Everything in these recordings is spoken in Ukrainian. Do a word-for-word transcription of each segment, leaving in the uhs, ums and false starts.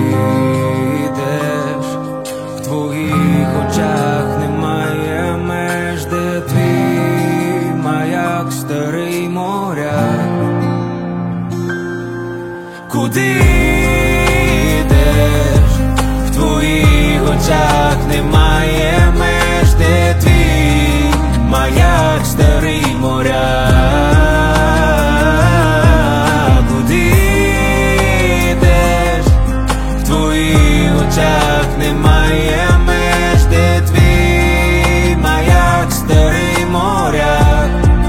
йдеш, в твоїх очах немає меж, де твій маяк старий моряк. Куди йдеш, в твоїх очах немає меж, де твій маяк старий моряк. Куди йдеш, в твоїх очах немає меж, де твій маяк старий моряк.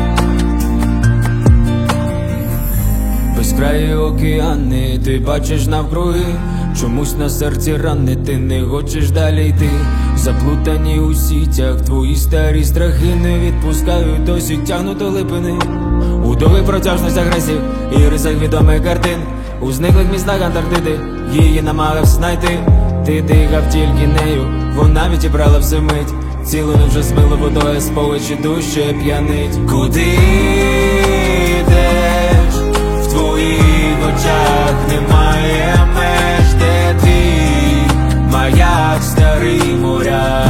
Безкраї океани ти бачиш навкруги, чомусь на серці рани, ти не хочеш далі йти. Заплутані у сітях твої старі страхи не відпускають, досі тягнуть до липини. У довгих протяжностях грязів і рисах відомих картин, у зниклих містах Антарктиди її намагався знайти. Ти дихав тільки нею, вона відібрала все мить, цілу вже змило водою, сповичі душе п'янить. Куди йдеш, в твоїх очах немає меж, де твій маяк старий моряк.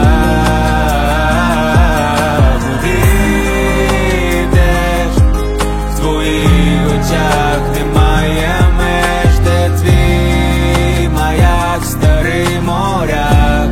Куди йдеш, в твоїх очах немає меж, де твій маяк старий моряк.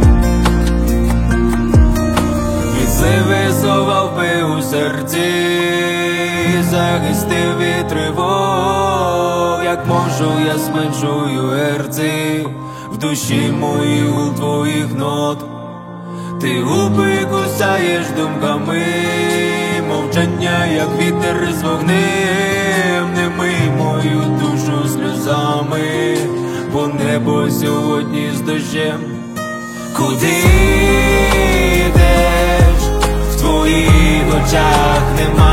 Відсливи сховав би у серці, захистив від тривог, як можу я зменшую герці в душі моїй гул твоїх нот. Ти губи кусаєш думками, мовчання, як вітер з вогнем, не мий мою душу сльозами, бо небо сьогодні з дощем. Куди йдеш, в твоїх очах немає